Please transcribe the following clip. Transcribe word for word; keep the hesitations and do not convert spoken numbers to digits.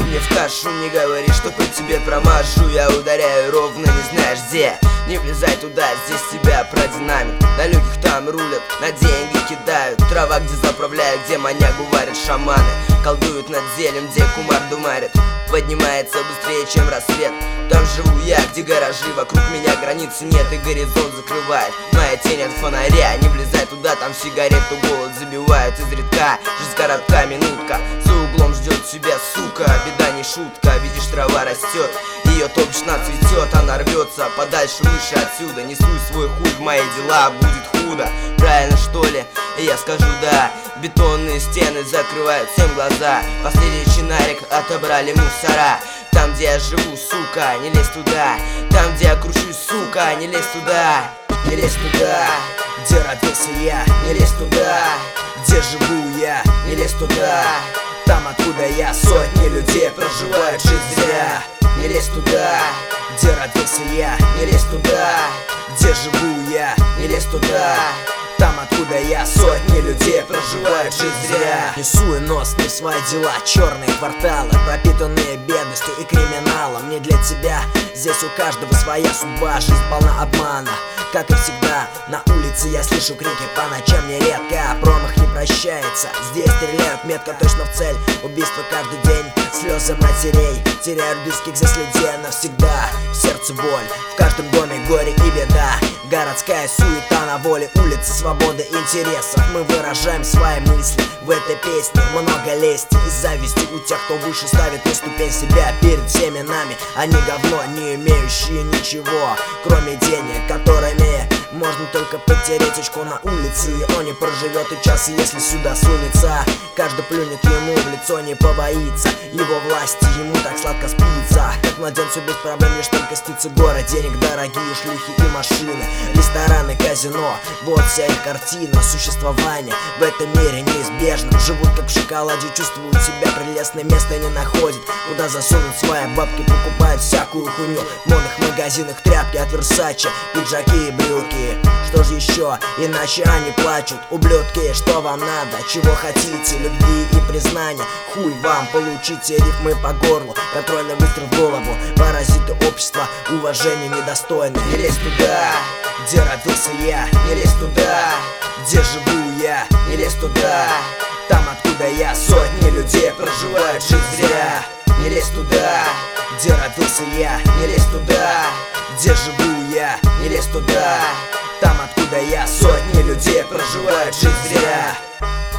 Хуй мне в кашу, не говори, что по тебе промажу. Я ударяю ровно, не знаешь где. Не влезай туда, здесь тебя продинамит. На легких там рулят, на деньги кидают. Трава, где заправляют, где маньягу варят шаманы. Колдуют над зелем, где кумар думарит. Поднимается быстрее, чем рассвет. Там живу я, где гаражи, вокруг меня границы нет и горизонт закрывает моя тень от фонаря. Не влезай туда, там сигарету голод забивают изредка. Жизнь коротка, минутка, за углом ждет тебя, сука. Беда не шутка, видишь, трава растет, ее топчина цветет, она рвется подальше, выше отсюда. Не суй свой хуй в мои дела, будет худо. Правильно, что ли? Я скажу да. Бетонные стены закрывают всем глаза. Последний чинарик отобрали мусора. Там, где я живу, сука, не лезь туда. Там, где я кручусь, сука, не лезь туда. Не лезь туда, где родился я. Не лезь туда, где живу я. Не лезь туда, там, откуда я. Сотни людей проживают жизнь зря. Не лезь туда, где родился я. Не лезь туда, где живу я. Не лезь туда, там, откуда я. Сотни людей проживают жизнь зря. Не суй нос не в свои дела. Черные кварталы, пропитанные бедностью и криминалом. Не для тебя, здесь у каждого своя судьба. Жизнь полна обмана, как и всегда. На улице я слышу крики по ночам нередко. Промах не прощается, здесь стреляют метко, точно в цель. Убийство каждый день, слезы матерей. Теряют близких за следе навсегда. В сердце боль, в каждом доме горе и беда. Городская суета на воле, улицы свободы интересов. Мы выражаем свои мысли в этой песне. Много лести и зависти у тех, кто выше ставит на ступень себя перед всеми нами. Они говно, не имеющие ничего, кроме денег, которыми можно только потереть очко на улице. И он не проживет и часа, если сюда сунется. Каждый плюнет ему в лицо, не побоится его власти, ему так сладко спится. Как младенцу без проблем, лишь только стыцы город. Денег дорогие, шлюхи и машины, рестораны, казино, вот вся их картина существования в этом мире неизбежном. Живут как в шоколаде, чувствуют себя прелестное, место не находят, куда засунуть свои бабки. Покупают всякую хуйню в модных магазинах, тряпки от Версаче, пиджаки и брюки. Что ж еще, иначе они плачут. Ублюдки, что вам надо, чего хотите? Любви и признания, хуй вам, получите рифмы по горлу. Контрольный выстрел в голову, паразиты общества, уважения недостойны. Не лезь туда, где родился я. Не лезь туда, где живу я. Не лезь туда, там, откуда я. сотни людей проживают жизнь зря. Не лезь туда, где родился я. Не лезь туда, где живу я. Не лезь туда, там, откуда я. сотни людей проживают жизнь зря.